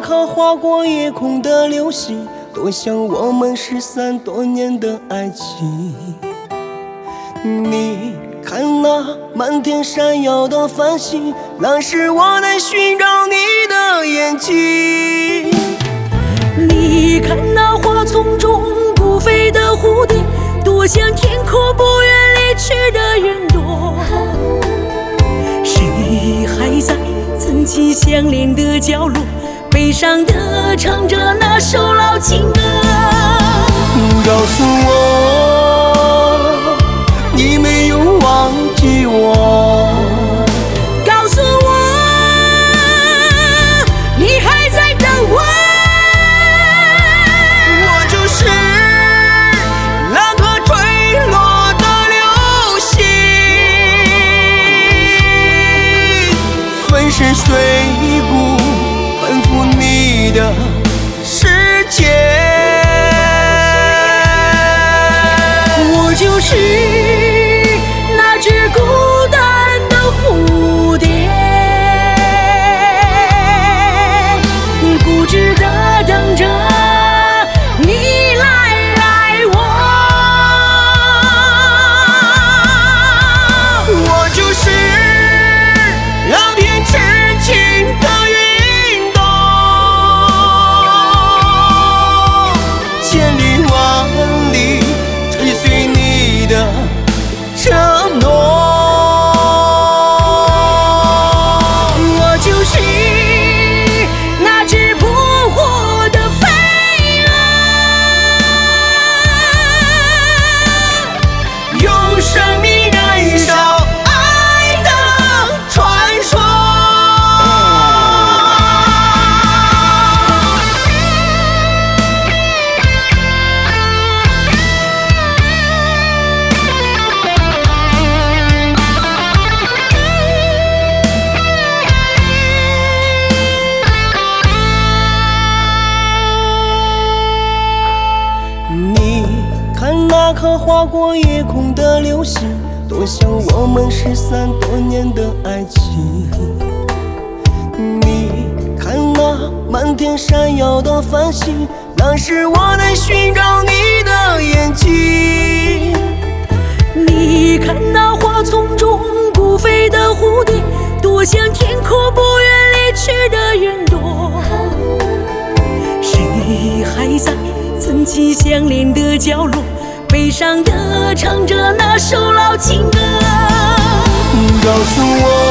颗划过夜空的流星，多像我们失散多年的爱情。你看那满天闪耀的繁星，那是我在寻找你的眼睛。 你看那花丛中孤飞的蝴蝶，多像天空不愿离去的云朵。谁还在曾经相恋的角落，悲伤地唱着那首老情歌？ 告诉我，你没有忘记我。 告诉我，你还在等我。 我就是那颗坠落的流星，粉身碎骨奔赴你的世界。 我就是那只孤单的蝴蝶，固执地等着你来爱我。 我就是让天痴情的云朵，千里万里追随你的承诺。 我就是那只扑火的飞蛾， 用生命燃烧爱的传说。你看那颗划过夜空的流星，多像我们失散多年的爱情。你看那满天闪耀的繁星，那是我在寻找你的眼睛。 你看那花丛中孤飞的蝴蝶，多像天空不愿离去的云朵。谁还在曾经相恋的角落，悲伤地唱着那首老情歌？ 告诉我，